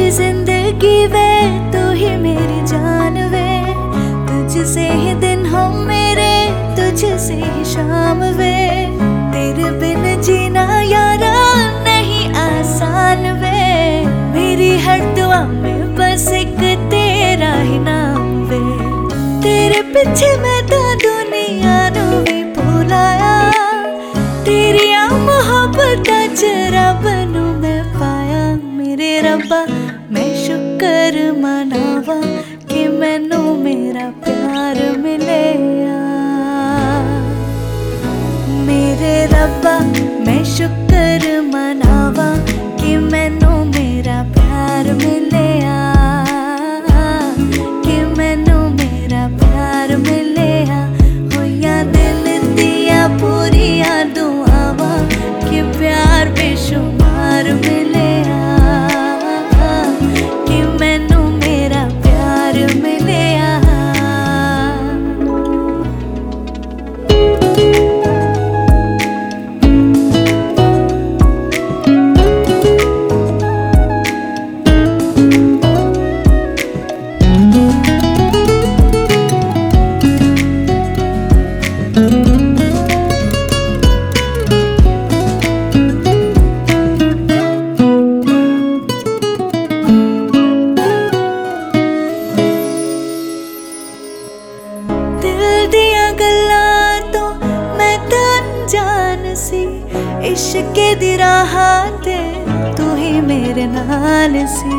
जिंदगी वे तू ही मेरी जान वे, तुझसे ही दिन हम मेरे, तुझसे ही शाम वे। तेरे बिन जीना यारा नहीं आसान वे, मेरी हर दुआ में बस एक तेरा ही नाम वे। तेरे पीछे मैं तो दुनिया नू भी भुलाया, तेरी आ मोहब्बत च रब नू मैं पाया। मेरे रब्बा मैं शुक्र मनावा कि मैनू मेरा प्यार मिले। मेरे रब्बा मैं शुक्र मनावा कि मैनू मेरा प्यार मिले, कि मैनू मेरा प्यार मिले। होया दिल दिया पूरिया दुआवा कि प्यार बेशुमार मिले, कि मैनू मेरा प्यार मिले। इश्क दी राह ते तू ही मेरे नाल सी,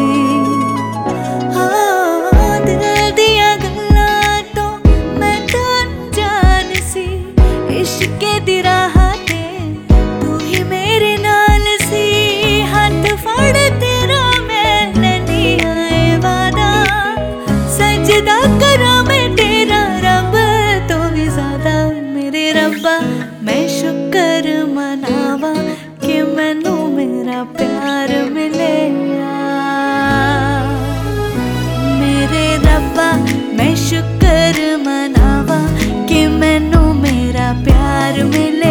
हाँ दिल दिया गल्लां तो मैं तो अनजान सी। इश्क दी राह ते तू ही मेरे नाल सी, हाथ फड़ तेरा मैं नहीं आए वादा, सजदा करा मैं तेरा रब तो भी ज्यादा। मेरे रब्बा मैं शुक्र मनावा कि मैनू मेरा प्यार मिले। मेरे रब्बा मैं शुक्र मनावा कि मैनू मेरा प्यार मिले।